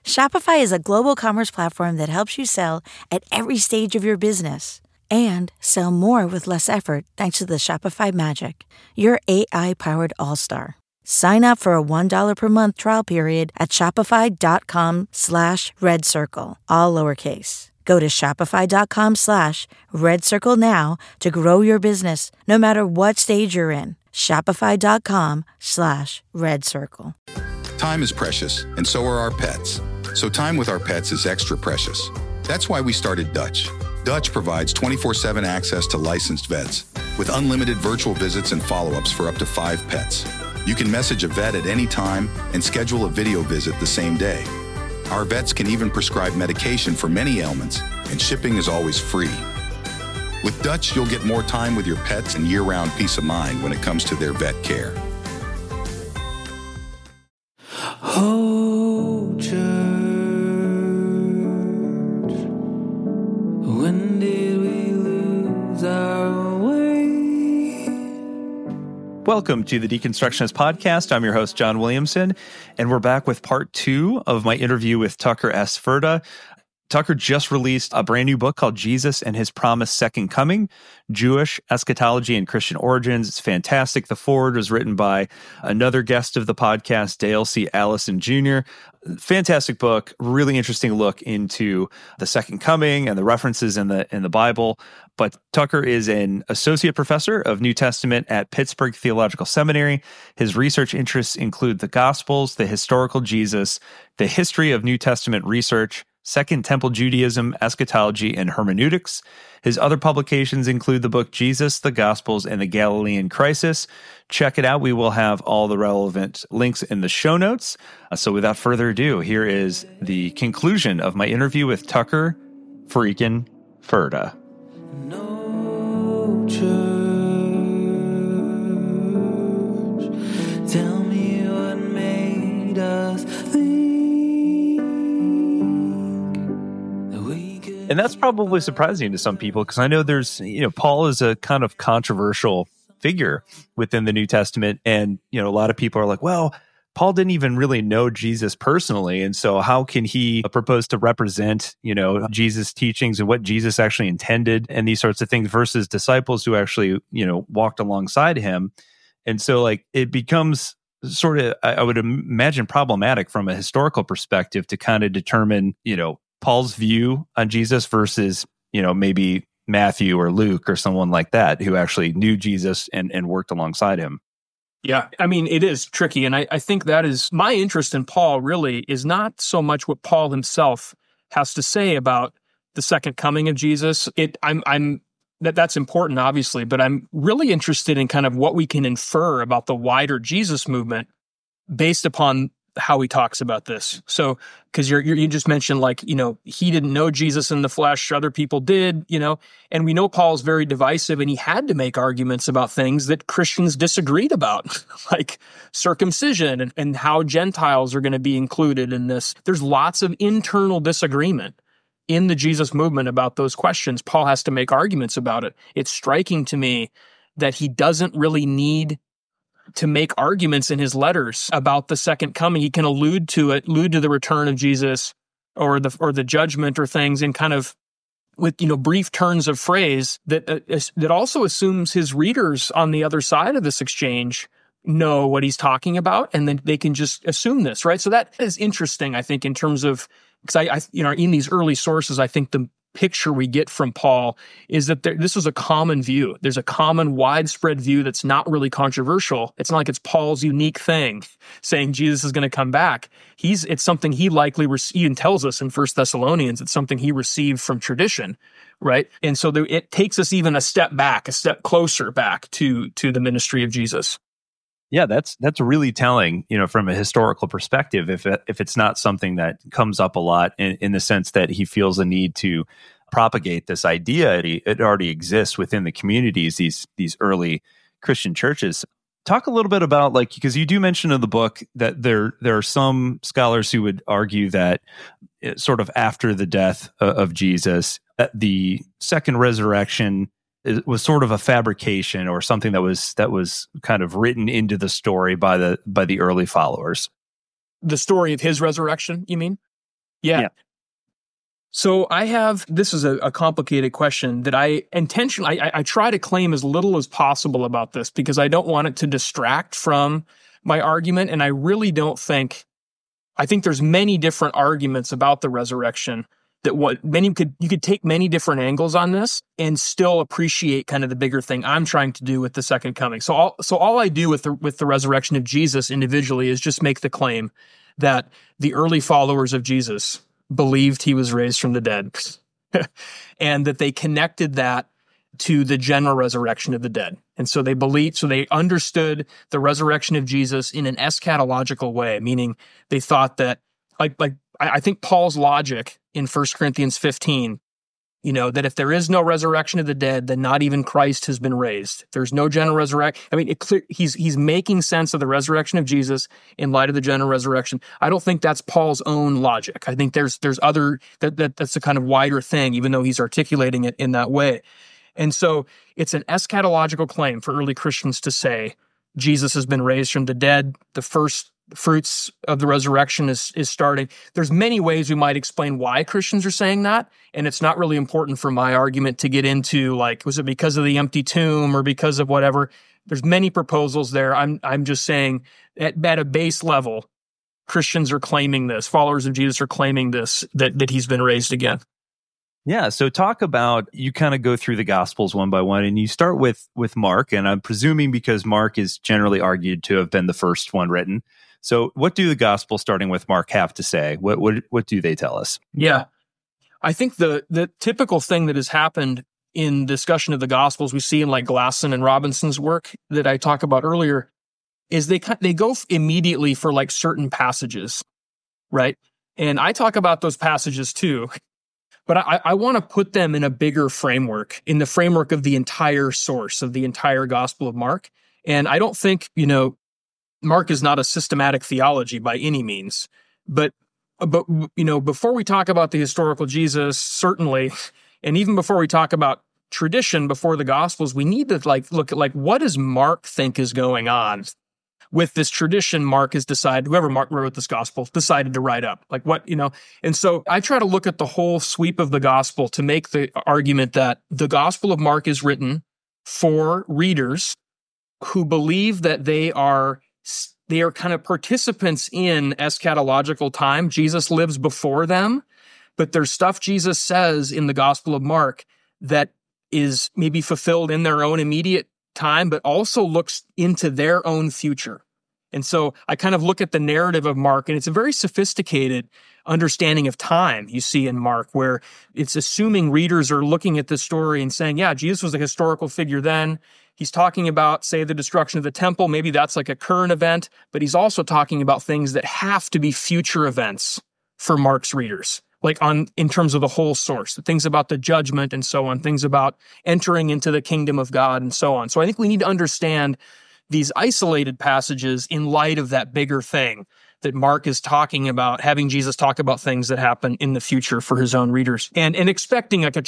Shopify is a global commerce platform that helps you sell at every stage of your business and sell more with less effort thanks to the Shopify Magic, your AI-powered all-star. Sign up for a $1 per month trial period at shopify.com/redcircle, all lowercase. Go to shopify.com/redcircle now to grow your business no matter what stage you're in. Shopify.com/redcircle. Time is precious, and so are our pets. So time with our pets is extra precious. That's why we started Dutch. Dutch provides 24/7 access to licensed vets with unlimited virtual visits and follow-ups for up to 5 pets. You can message a vet at any time and schedule a video visit the same day. Our vets can even prescribe medication for many ailments, and shipping is always free. With Dutch, you'll get more time with your pets and year-round peace of mind when it comes to their vet care. Oh, church, when did we lose our way? Welcome to the Deconstructionist Podcast. I'm your host, John Williamson, and we're back with part 2 of my interview with Tucker S. Ferda. Tucker just released a brand new book called Jesus and His Promised Second Coming, Jewish Eschatology and Christian Origins. It's fantastic. The foreword was written by another guest of the podcast, Dale C. Allison Jr. Fantastic book, really interesting look into the second coming and the references in the Bible. But Tucker is an associate professor of New Testament at Pittsburgh Theological Seminary. His research interests include the Gospels, the historical Jesus, the history of New Testament research, Second Temple Judaism, eschatology, and hermeneutics. His other publications include the book Jesus, the Gospels, and the Galilean Crisis. Check it out. We will have all the relevant links in the show notes. So without further ado, here is the conclusion of my interview with Tucker freaking Ferda. No church, tell me what made us think. And that's probably surprising to some people because I know there's, Paul is a kind of controversial figure within the New Testament. And, a lot of people are like, well, Paul didn't even really know Jesus personally. And so how can he propose to represent, Jesus' teachings and what Jesus actually intended and these sorts of things versus disciples who actually, walked alongside him. And so it becomes sort of, I would imagine, problematic from a historical perspective to kind of determine, Paul's view on Jesus versus, maybe Matthew or Luke or someone like that who actually knew Jesus and worked alongside him. Yeah, I mean, it is tricky. And I think that is my interest in Paul really is not so much what Paul himself has to say about the second coming of Jesus. That's important, obviously, but I'm really interested in kind of what we can infer about the wider Jesus movement based upon how he talks about this. So, because you just mentioned he didn't know Jesus in the flesh, other people did, and we know Paul's very divisive and he had to make arguments about things that Christians disagreed about, like circumcision and how Gentiles are going to be included in this. There's lots of internal disagreement in the Jesus movement about those questions. Paul has to make arguments about it. It's striking to me that he doesn't really need to make arguments in his letters about the second coming. He can allude to the return of Jesus or the judgment or things in kind of with brief turns of phrase that also assumes his readers on the other side of this exchange know what he's talking about, and then they can just assume this, right? So that is interesting, I think, in terms of because in these early sources, I think the picture we get from Paul is that this was a common view. There's a common widespread view that's not really controversial. It's not like it's Paul's unique thing saying Jesus is going to come back. It's something he likely even tells us in 1 Thessalonians. It's something he received from tradition, right? And so it takes us even a step closer back to the ministry of Jesus. Yeah, that's really telling, from a historical perspective, if it's not something that comes up a lot in the sense that he feels a need to propagate this idea. It already exists within the communities, these early Christian churches. Talk a little bit about, because you do mention in the book that there are some scholars who would argue that sort of after the death of Jesus, the second resurrection it was sort of a fabrication or something that was kind of written into the story by the early followers. The story of his resurrection, you mean? Yeah. So this is a complicated question that I intentionally, I try to claim as little as possible about this because I don't want it to distract from my argument. And I really don't think, I think there's many different arguments about the resurrection that you could take many different angles on this and still appreciate kind of the bigger thing I'm trying to do with the second coming. So all I do with the resurrection of Jesus individually is just make the claim that the early followers of Jesus believed he was raised from the dead and that they connected that to the general resurrection of the dead. And so they understood the resurrection of Jesus in an eschatological way, meaning they thought that I think Paul's logic in 1 Corinthians 15, that if there is no resurrection of the dead, then not even Christ has been raised. If there's no general resurrection. I mean, he's making sense of the resurrection of Jesus in light of the general resurrection. I don't think that's Paul's own logic. I think there's other, that's a kind of wider thing, even though he's articulating it in that way. And so it's an eschatological claim for early Christians to say Jesus has been raised from the dead. The first fruits of the resurrection is starting. There's many ways we might explain why Christians are saying that, and it's not really important for my argument to get into, like, was it because of the empty tomb or because of whatever? There's many proposals there. I'm just saying at a base level, Christians are claiming this. Followers of Jesus are claiming this, that he's been raised again. Yeah, so talk about, you kind of go through the Gospels one by one, and you start with Mark, and I'm presuming because Mark is generally argued to have been the first one written. So what do the Gospels, starting with Mark, have to say? What do they tell us? Yeah, I think the typical thing that has happened in discussion of the Gospels we see in like Glasson and Robinson's work that I talked about earlier is they go immediately for like certain passages, right? And I talk about those passages too. But I want to put them in a bigger framework, in the framework of the entire source of the entire Gospel of Mark. And I don't think, Mark is not a systematic theology by any means. But before we talk about the historical Jesus, certainly, and even before we talk about tradition before the Gospels, we need to look at what does Mark think is going on with this tradition Mark has decided, whoever Mark wrote this gospel, decided to write up. And so I try to look at the whole sweep of the gospel to make the argument that the Gospel of Mark is written for readers who believe that they are kind of participants in eschatological time. Jesus lives before them, but there's stuff Jesus says in the Gospel of Mark that is maybe fulfilled in their own immediate time, but also looks into their own future. And so I kind of look at the narrative of Mark, and it's a very sophisticated understanding of time you see in Mark, where it's assuming readers are looking at this story and saying, yeah, Jesus was a historical figure then. He's talking about, say, the destruction of the temple. Maybe that's like a current event, but he's also talking about things that have to be future events for Mark's readers. In terms of the whole source, things about the judgment and so on, things about entering into the kingdom of God and so on. So I think we need to understand these isolated passages in light of that bigger thing that Mark is talking about, having Jesus talk about things that happen in the future for his own readers, and expecting a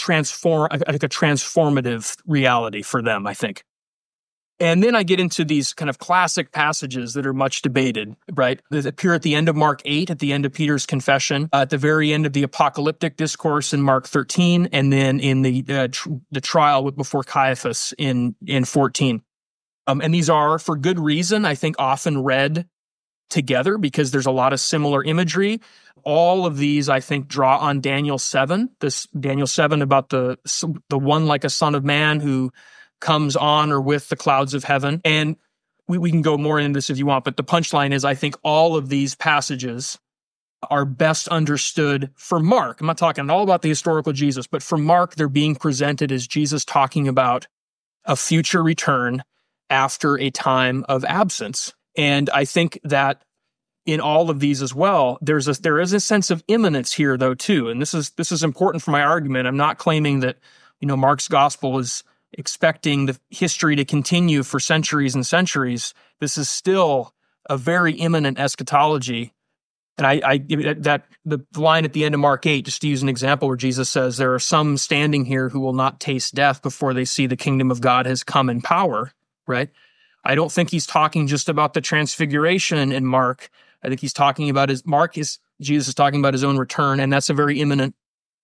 transformative reality for them, I think. And then I get into these kind of classic passages that are much debated, right? That appear at the end of Mark 8, at the end of Peter's confession, at the very end of the apocalyptic discourse in Mark 13, and then in the trial before Caiaphas in 14. And these are, for good reason, I think, often read together because there's a lot of similar imagery. All of these, I think, draw on Daniel 7, this Daniel 7 about the one like a son of man who comes on or with the clouds of heaven. And we can go more into this if you want, but the punchline is I think all of these passages are best understood for Mark. I'm not talking all about the historical Jesus, but for Mark, they're being presented as Jesus talking about a future return after a time of absence. And I think that in all of these as well, there is a sense of imminence here, though, too. And this is important for my argument. I'm not claiming that, Mark's gospel is expecting the history to continue for centuries and centuries. This is still a very imminent eschatology. And I that the line at the end of Mark 8, just to use an example, where Jesus says, there are some standing here who will not taste death before they see the kingdom of God has come in power, right? I don't think he's talking just about the transfiguration in Mark. I think he's talking about Mark is Jesus is talking about his own return, and that's a very imminent,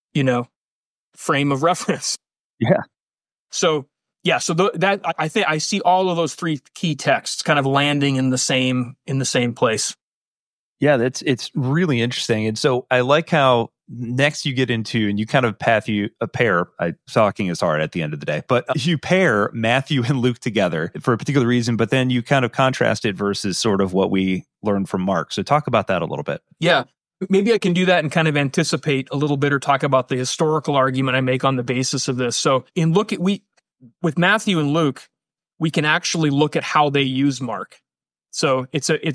frame of reference. Yeah. So that I think I see all of those three key texts kind of landing in the same place. Yeah, it's really interesting. And so I like how next you get into, and you kind of pair, talking is hard at the end of the day, but you pair Matthew and Luke together for a particular reason, but then you kind of contrast it versus sort of what we learned from Mark. So talk about that a little bit. Yeah. Maybe I can do that and kind of anticipate a little bit or talk about the historical argument I make on the basis of this. So with Matthew and Luke, we can actually look at how they use Mark. So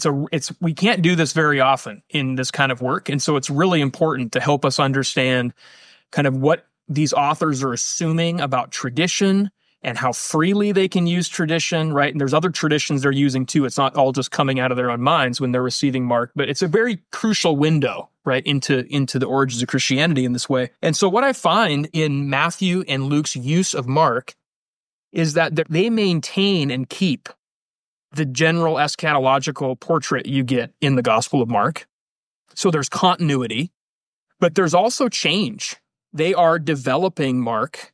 we can't do this very often in this kind of work. And so it's really important to help us understand kind of what these authors are assuming about tradition and how freely they can use tradition, right? And there's other traditions they're using too. It's not all just coming out of their own minds when they're receiving Mark, but it's a very crucial window, right, into the origins of Christianity in this way. And so what I find in Matthew and Luke's use of Mark is that they maintain and keep the general eschatological portrait you get in the Gospel of Mark. So there's continuity, but there's also change. They are developing Mark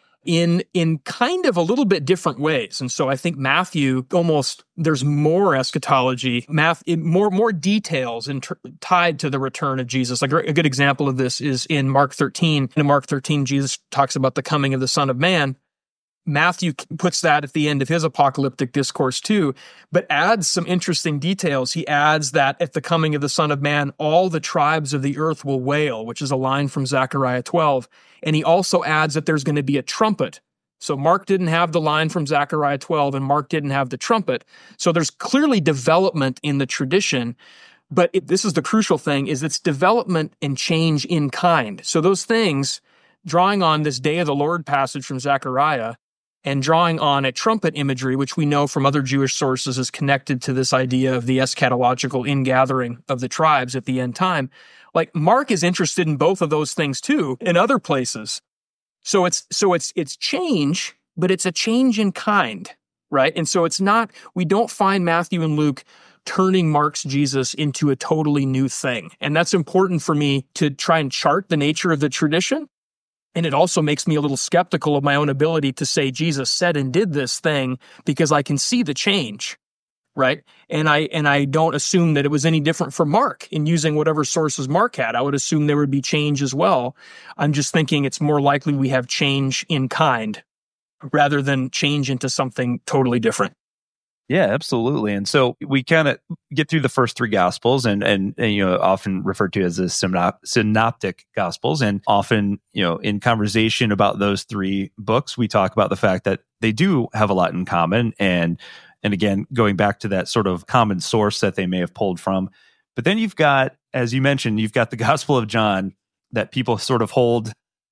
in kind of a little bit different ways. And so I think Matthew there's more eschatology, more details tied to the return of Jesus. Like a good example of this is in Mark 13. In Mark 13, Jesus talks about the coming of the Son of Man. Matthew puts that at the end of his apocalyptic discourse too, but adds some interesting details. He adds that at the coming of the Son of Man, all the tribes of the earth will wail, which is a line from Zechariah 12. And he also adds that there's going to be a trumpet. So Mark didn't have the line from Zechariah 12, and Mark didn't have the trumpet. So there's clearly development in the tradition, but this is the crucial thing, is it's development and change in kind. So those things, drawing on this Day of the Lord passage from Zechariah, and drawing on a trumpet imagery, which we know from other Jewish sources is connected to this idea of the eschatological ingathering of the tribes at the end time. Like Mark is interested in both of those things too, in other places. So it's change, but it's a change in kind, right? And so we don't find Matthew and Luke turning Mark's Jesus into a totally new thing. And that's important for me to try and chart the nature of the tradition. And it also makes me a little skeptical of my own ability to say Jesus said and did this thing, because I can see the change, right? And I don't assume that it was any different for Mark in using whatever sources Mark had. I would assume there would be change as well. I'm just thinking it's more likely we have change in kind rather than change into something totally different. Yeah, absolutely. And so we kind of get through the first three Gospels and often referred to as the synoptic Gospels. And often, in conversation about those three books, we talk about the fact that they do have a lot in common. And again, going back to that sort of common source that they may have pulled from. But then you've got, as you mentioned, you've got the Gospel of John that people sort of hold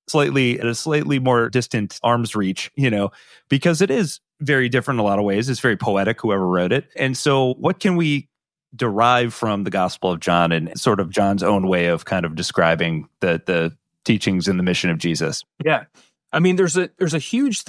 at a slightly more distant arm's reach, because it is very different in a lot of ways. It's very poetic, whoever wrote it. And so what can we derive from the Gospel of John and sort of John's own way of kind of describing the teachings and the mission of Jesus? Yeah. I mean, there's a huge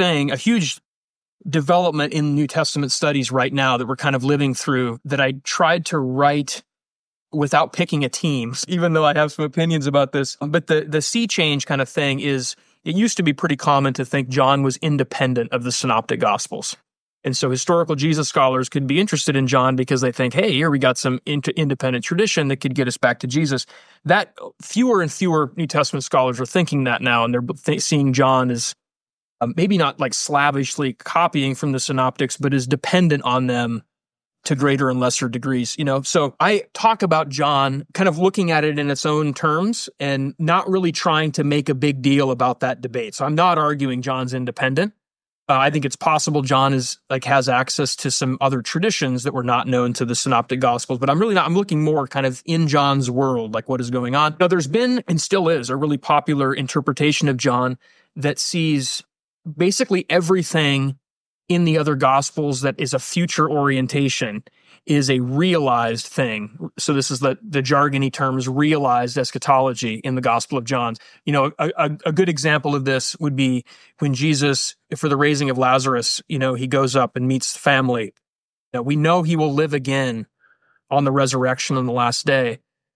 development in New Testament studies right now that we're kind of living through that I tried to write without picking a team, even though I have some opinions about this. But the sea change kind of thing is, it used to be pretty common to think John was independent of the synoptic gospels. And so historical Jesus scholars could be interested in John because they think, hey, here we got some independent tradition that could get us back to Jesus. That fewer and fewer New Testament scholars are thinking that now, and they're seeing John as maybe not like slavishly copying from the synoptics, but is dependent on them to greater and lesser degrees, So I talk about John kind of looking at it in its own terms and not really trying to make a big deal about that debate. So I'm not arguing John's independent. I think it's possible John has access to some other traditions that were not known to the synoptic gospels, but I'm really not. I'm looking more kind of in John's world, like what is going on. Now, there's been and still is a really popular interpretation of John that sees basically everything in the other gospels that is a future orientation is a realized thing. So this is the jargony terms, realized eschatology in the Gospel of John. A good example of this would be when Jesus, for the raising of Lazarus, he goes up and meets the family. We know he will live again on the resurrection on the last day.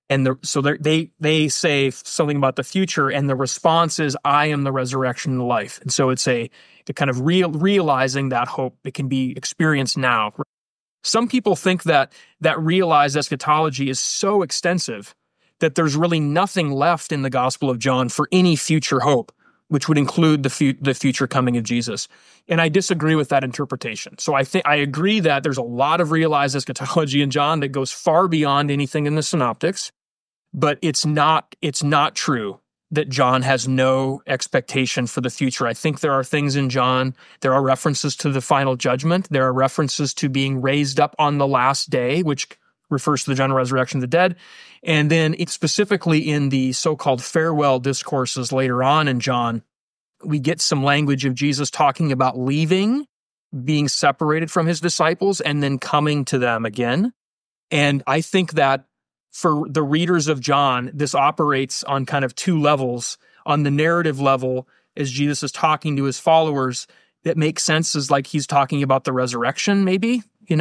And so they say something about the future, and the response is, I am the resurrection and the life. And so it's the kind of realizing that hope that can be experienced now. Some people think that realized eschatology is so extensive that there's really nothing left in the Gospel of John for any future hope, which would include the future coming of Jesus. And I disagree with that interpretation. So I agree that there's a lot of realized eschatology in John that goes far beyond anything in the synoptics, but it's not true that John has no expectation for the future. I think there are things in John, there are references to the final judgment, there are references to being raised up on the last day, which refers to the general resurrection of the dead. And then it's specifically in the so-called farewell discourses later on in John, we get some language of Jesus talking about leaving, being separated from his disciples, and then coming to them again. And I think that for the readers of John, this operates on kind of two levels. On the narrative level, as Jesus is talking to his followers, that makes sense as like he's talking about the resurrection, maybe,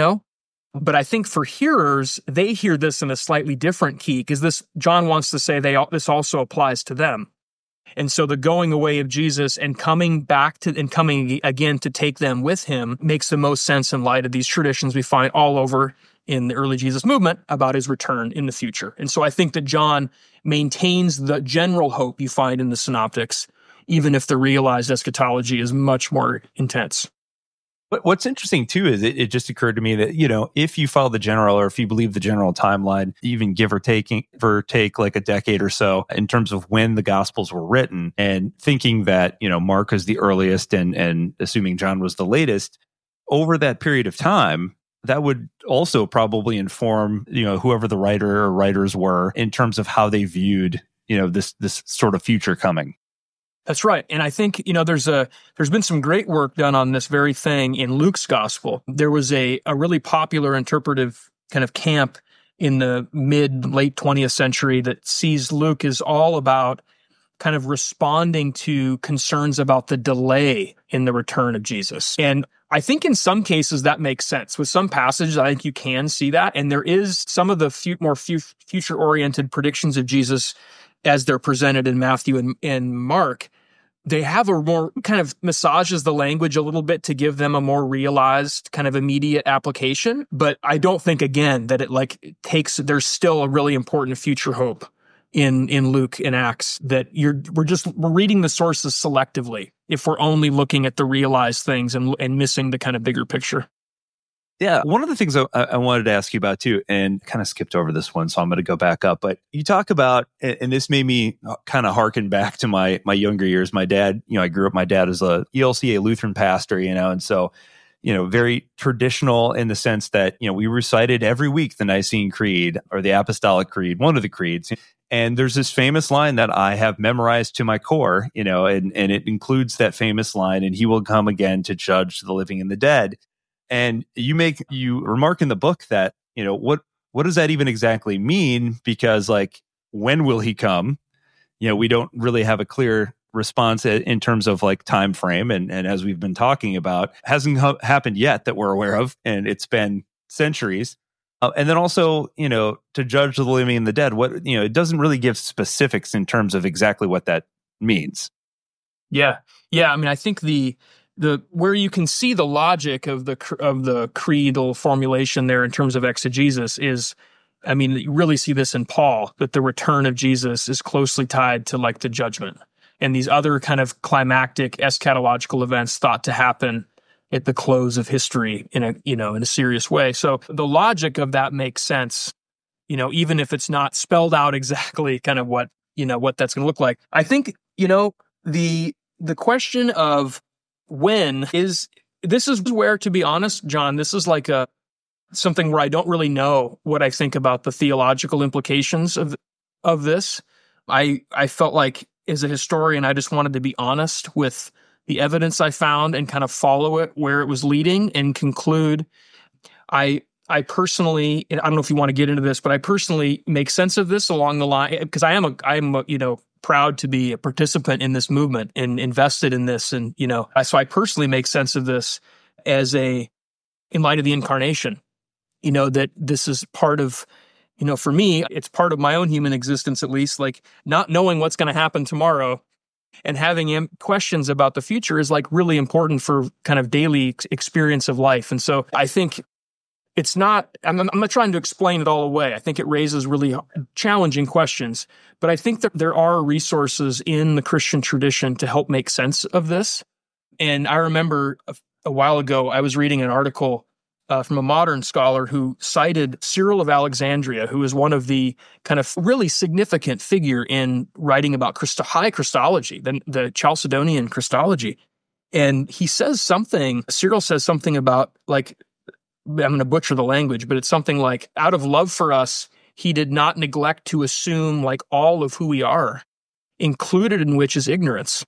But I think for hearers, they hear this in a slightly different key, because John wants to say this also applies to them. And so the going away of Jesus and coming again to take them with him makes the most sense in light of these traditions we find all over in the early Jesus movement about his return in the future. And so I think that John maintains the general hope you find in the synoptics, even if the realized eschatology is much more intense. But what's interesting too is it just occurred to me that, if you follow the general, or if you believe the general timeline, even give or take like a decade or so in terms of when the Gospels were written, and thinking that, Mark is the earliest and assuming John was the latest, over that period of time, that would also probably inform, whoever the writer or writers were in terms of how they viewed, this sort of future coming. That's right. And I think, there's been some great work done on this very thing in Luke's gospel. There was a really popular interpretive kind of camp in the late 20th century that sees Luke as all about kind of responding to concerns about the delay in the return of Jesus. And I think in some cases that makes sense. With some passages, I think you can see that. And there is some of the more future-oriented predictions of Jesus as they're presented in Matthew and Mark. They have a more kind of massages the language a little bit to give them a more realized kind of immediate application. But I don't think, again, that there's still a really important future hope in Luke and Acts, that we're reading the sources selectively if we're only looking at the realized things and missing the kind of bigger picture. Yeah, one of the things I wanted to ask you about too, and kind of skipped over this one, so I'm going to go back up. But you talk about, and this made me kind of harken back to my younger years. My dad, I grew up. My dad is a ELCA Lutheran pastor, and so very traditional in the sense that we recited every week the Nicene Creed or the Apostolic Creed, one of the creeds. And there's this famous line that I have memorized to my core, and it includes that famous line, and he will come again to judge the living and the dead. And you remark in the book that, what does that even exactly mean? Because when will he come? We don't really have a clear response in terms of time frame. And as we've been talking about, hasn't happened yet that we're aware of. And it's been centuries. And then also, to judge the living and the dead, it doesn't really give specifics in terms of exactly what that means. Yeah. I mean, I think the where you can see the logic of the creedal formulation there in terms of exegesis is, I mean, you really see this in Paul, that the return of Jesus is closely tied to the judgment and these other kind of climactic eschatological events thought to happen at the close of history in a serious way. So the logic of that makes sense, even if it's not spelled out exactly kind of what that's going to look like. I think, the question of when this is where, to be honest, John, this is something where I don't really know what I think about the theological implications of this. I felt like as a historian, I just wanted to be honest with the evidence I found and kind of follow it where it was leading and conclude. I personally, and I don't know if you want to get into this, but I personally make sense of this along the line, because I am proud to be a participant in this movement and invested in this. And, so I personally make sense of this in light of the incarnation, that this is part of, For me, it's part of my own human existence, at least, like not knowing what's going to happen tomorrow and having questions about the future is like really important for kind of daily experience of life. And so I think it's not, I'm not trying to explain it all away. I think it raises really challenging questions, but I think that there are resources in the Christian tradition to help make sense of this. And I remember a while ago, I was reading an article from a modern scholar who cited Cyril of Alexandria, who is one of the kind of really significant figure in writing about high Christology, the Chalcedonian Christology. And he says something, Cyril says something about, like, I'm going to butcher the language, but it's something like, out of love for us, he did not neglect to assume like all of who we are, included in which is ignorance.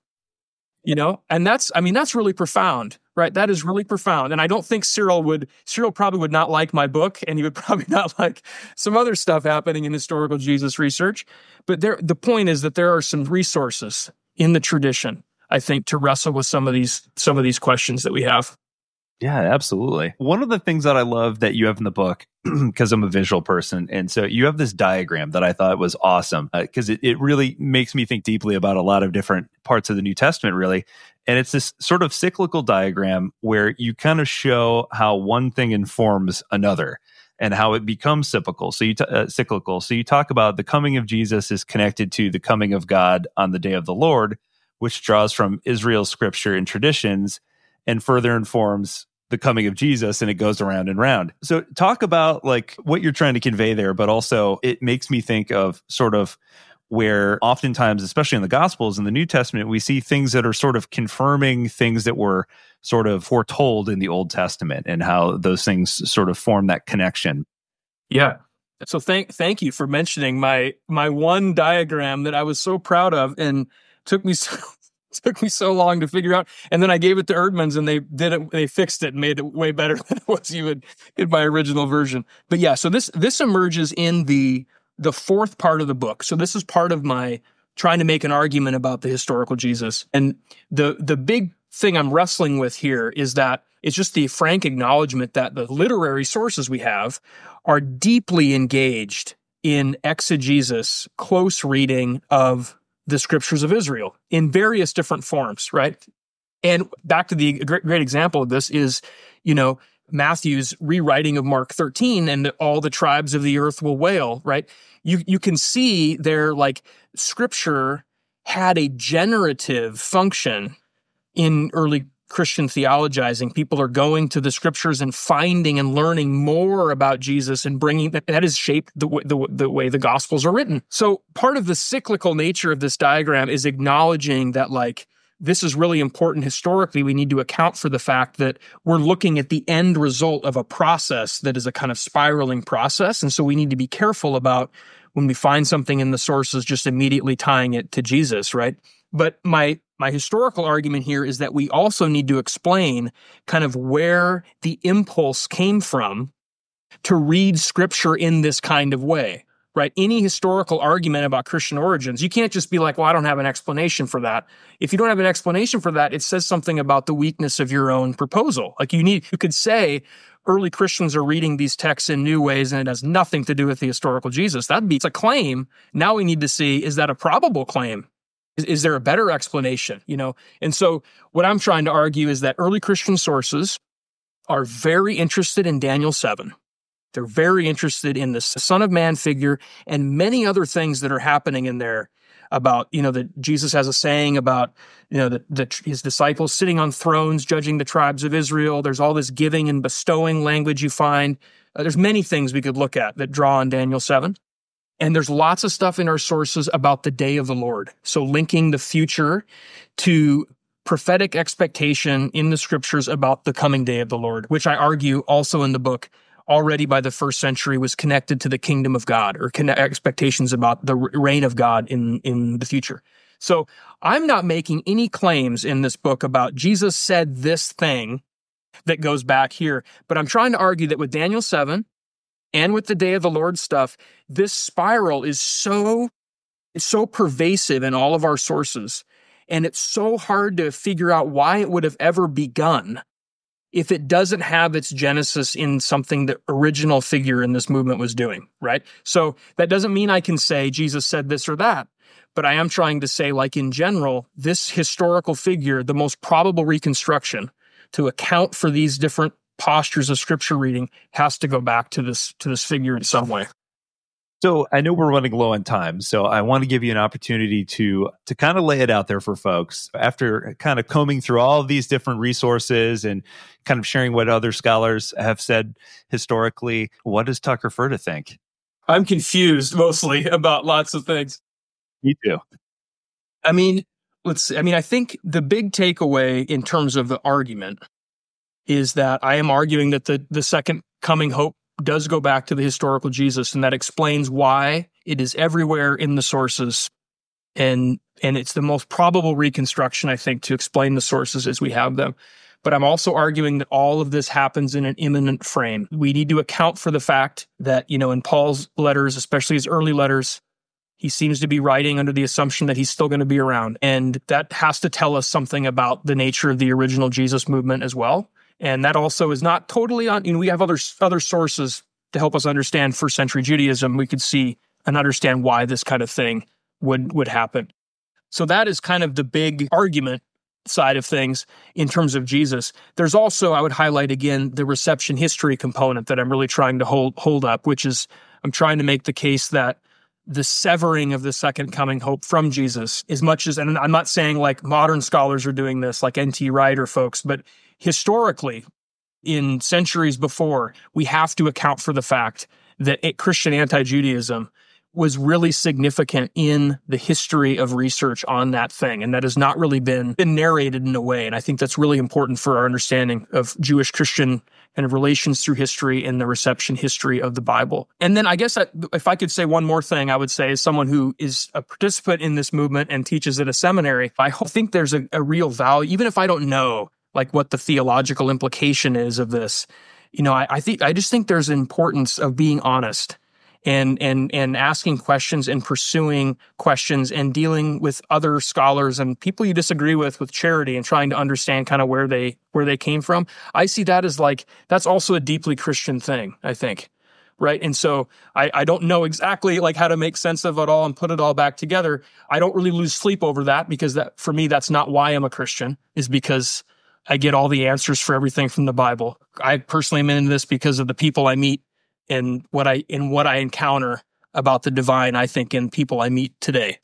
And that's really profound, right? That is really profound. And I don't think Cyril probably would not like my book, and he would probably not like some other stuff happening in historical Jesus research. But the point is that there are some resources in the tradition, I think, to wrestle with some of these questions that we have. Yeah, absolutely. One of the things that I love that you have in the book, because I'm a visual person, and so you have this diagram that I thought was awesome, because it really makes me think deeply about a lot of different parts of the New Testament, really. And it's this sort of cyclical diagram where you kind of show how one thing informs another and how it becomes cyclical. So you talk about the coming of Jesus is connected to the coming of God on the day of the Lord, which draws from Israel's scripture and traditions and further informs the coming of Jesus, and it goes around and round. So talk about like what you're trying to convey there, but also it makes me think of sort of where oftentimes, especially in the Gospels, in the New Testament, we see things that are sort of confirming things that were sort of foretold in the Old Testament, and how those things sort of form that connection. Yeah. So thank you for mentioning my one diagram that I was so proud of and took me so long to figure out. And then I gave it to Erdman's, and they fixed it and made it way better than it was even in my original version. But yeah, so this emerges in the fourth part of the book. So this is part of my trying to make an argument about the historical Jesus. And the big thing I'm wrestling with here is that it's just the frank acknowledgement that the literary sources we have are deeply engaged in exegesis, close reading of the scriptures of Israel in various different forms, right? And back to the great example of this is, Matthew's rewriting of Mark 13, and all the tribes of the earth will wail, right? You can see there, like, scripture had a generative function in early Christian theologizing. People are going to the scriptures and finding and learning more about Jesus, and bringing that has shaped the way the Gospels are written. So part of the cyclical nature of this diagram is acknowledging that, like, this is really important historically. We need to account for the fact that we're looking at the end result of a process that is a kind of spiraling process. And so we need to be careful about, when we find something in the sources, just immediately tying it to Jesus, right? But my historical argument here is that we also need to explain kind of where the impulse came from to read scripture in this kind of way, right? Any historical argument about Christian origins, you can't just be like, well, I don't have an explanation for that. If you don't have an explanation for that, it says something about the weakness of your own proposal. Like, you could say early Christians are reading these texts in new ways, and it has nothing to do with the historical Jesus. It's a claim. Now we need to see, is that a probable claim? Is there a better explanation? And so what I'm trying to argue is that early Christian sources are very interested in Daniel 7. They're very interested in the Son of Man figure and many other things that are happening in there about, that Jesus has a saying about, his disciples sitting on thrones, judging the tribes of Israel. There's all this giving and bestowing language you find. There's many things we could look at that draw on Daniel 7. And there's lots of stuff in our sources about the day of the Lord. So linking the future to prophetic expectation in the scriptures about the coming day of the Lord, which I argue also in the book already by the first century was connected to the kingdom of God, or expectations about the reign of God in the future. So I'm not making any claims in this book about Jesus said this thing that goes back here, but I'm trying to argue that with Daniel 7, and with the day of the Lord stuff, this spiral is so pervasive in all of our sources, and it's so hard to figure out why it would have ever begun if it doesn't have its genesis in something the original figure in this movement was doing, right? So that doesn't mean I can say Jesus said this or that, but I am trying to say, like in general, this historical figure, the most probable reconstruction to account for these different postures of scripture reading has to go back to this figure in some way. So I know we're running low on time, so I want to give you an opportunity to kind of lay it out there for folks. After kind of combing through all of these different resources and kind of sharing what other scholars have said historically, what does Tucker Ferda think? I'm confused mostly about lots of things. Me too. I think the big takeaway in terms of the argument is that I am arguing that the second coming hope does go back to the historical Jesus, and that explains why it is everywhere in the sources. And it's the most probable reconstruction, I think, to explain the sources as we have them. But I'm also arguing that all of this happens in an imminent frame. We need to account for the fact that, in Paul's letters, especially his early letters, he seems to be writing under the assumption that he's still going to be around. And that has to tell us something about the nature of the original Jesus movement as well. And that also is not totally on, we have other sources to help us understand first century Judaism. We could see and understand why this kind of thing would happen. So that is kind of the big argument side of things in terms of Jesus. There's also, I would highlight again, the reception history component that I'm really trying to hold up, which is I'm trying to make the case that the severing of the second coming hope from Jesus, as much as, and I'm not saying like modern scholars are doing this, like N.T. Wright or folks, but historically, in centuries before, we have to account for the fact that Christian anti-Judaism was really significant in the history of research on that thing. And that has not really been narrated in a way. And I think that's really important for our understanding of Jewish-Christian kind of relations through history and the reception history of the Bible. And then I guess if I could say one more thing, I would say as someone who is a participant in this movement and teaches at a seminary, I think there's a real value, even if I don't know like what the theological implication is of this. I just think there's an importance of being honest and asking questions and pursuing questions and dealing with other scholars and people you disagree with charity and trying to understand kind of where they came from. I see that as that's also a deeply Christian thing, I think. Right. And so I don't know exactly like how to make sense of it all and put it all back together. I don't really lose sleep over that because that for me, that's not why I'm a Christian, is because I get all the answers for everything from the Bible. I personally am into this because of the people I meet and what I encounter about the divine, I think, in people I meet today.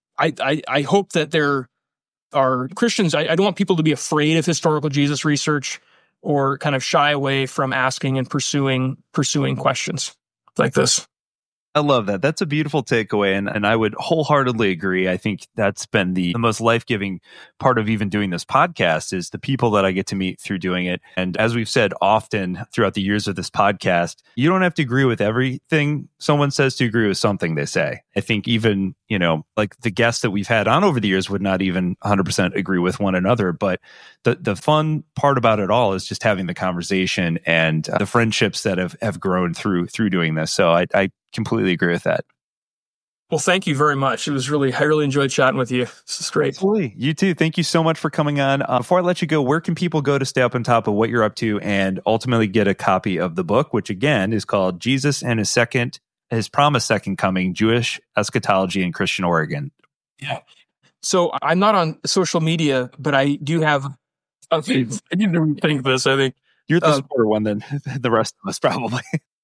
I hope that there are Christians. I don't want people to be afraid of historical Jesus research or kind of shy away from asking and pursuing questions like this. I love that. That's a beautiful takeaway, and I would wholeheartedly agree. I think that's been the most life-giving part of even doing this podcast is the people that I get to meet through doing it. And as we've said often throughout the years of this podcast, you don't have to agree with everything someone says to agree with something they say. I think even, like the guests that we've had on over the years would not even 100% agree with one another. But the fun part about it all is just having the conversation and the friendships that have grown through doing this. So I completely agree with that. Well, thank you very much. I really enjoyed chatting with you. This is great. Absolutely. You too. Thank you so much for coming on. Before I let you go, where can people go to stay up on top of what you're up to and ultimately get a copy of the book, which again is called Jesus and His Promised Second Coming, Jewish Eschatology in Christian Oregon? Yeah. So I'm not on social media, but I do have, I didn't think this, I think. You're the smarter one than the rest of us, probably.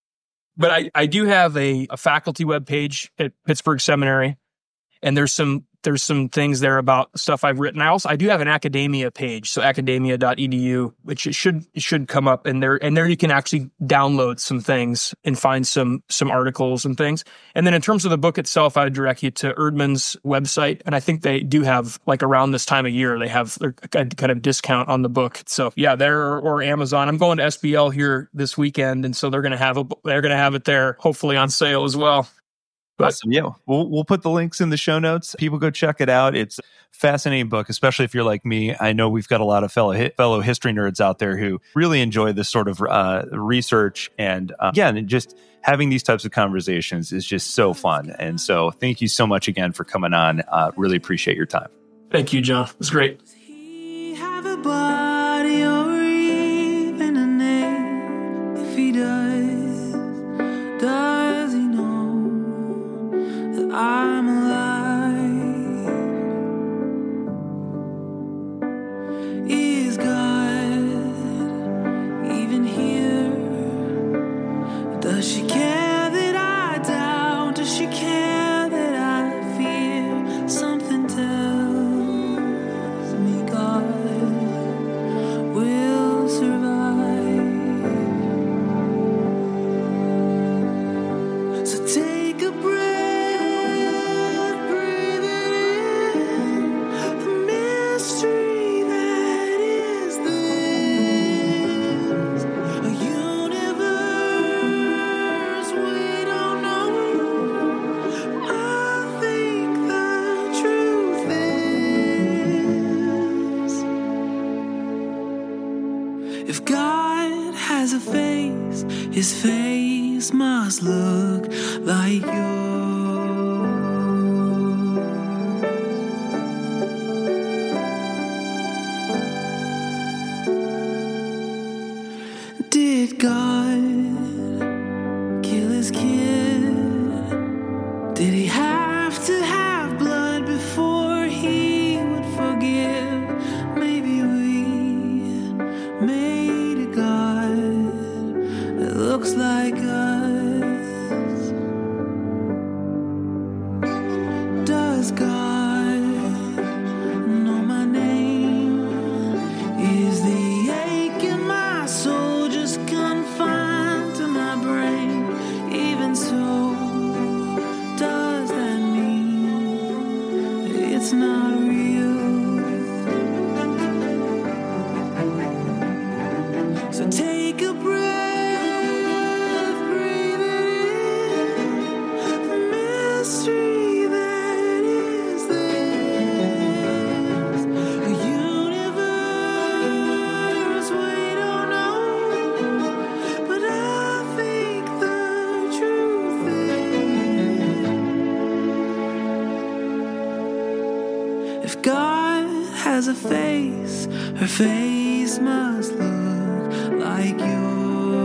But I do have a faculty webpage at Pittsburgh Seminary, and there's some things there about stuff I've written. I do have an academia page, so academia.edu, which it should come up, and there you can actually download some things and find some articles and things. And then in terms of the book itself, I would direct you to Erdman's website, and I think they do have around this time of year they have their kind of discount on the book. So yeah, there or Amazon. I'm going to SBL here this weekend, and so they're going to have it there, hopefully on sale as well. Awesome. Yeah, we'll put the links in the show notes. People go check it out. It's a fascinating book, especially if you're like me. I know we've got a lot of fellow history nerds out there who really enjoy this sort of research. And again, just having these types of conversations is just so fun. And so thank you so much again for coming on. Really appreciate your time. Thank you, John. It was great. Does he have a body or even His face must look like yours. Did God kill his kid? Did he have to have blood before he would forgive? Maybe we made a God that looks like us. Does God know my name? Is the ache in my soul just confined to my brain? Even so, does that mean it's not real? So take a breath, breathe it in, the mystery that is this, a universe we don't know, but I think the truth is, if God has a face, her face must look like yours.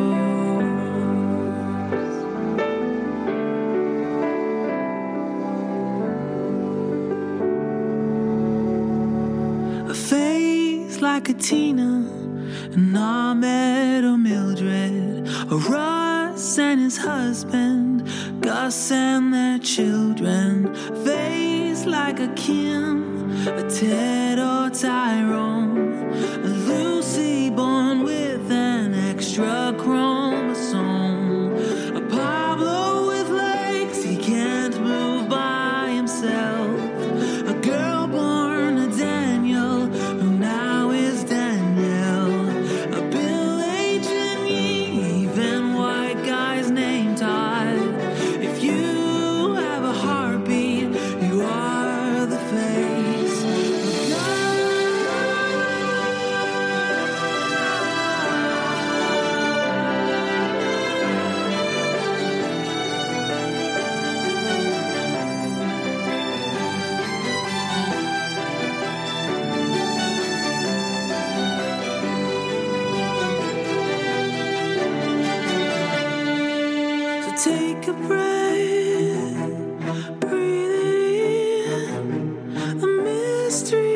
A face like a Tina, an Ahmed or Mildred, a Russ and his husband, Gus and their children. Face like a Kim, a Ted or Tyrone, a Lucy born with an extra chromosome, a Pablo with legs he can't move by himself, a girl born a Daniel who now is Danielle, a Bill H. and even white guy's name Todd. If you have a heartbeat, you are the face of God. So take a breath, breathe it in, the mystery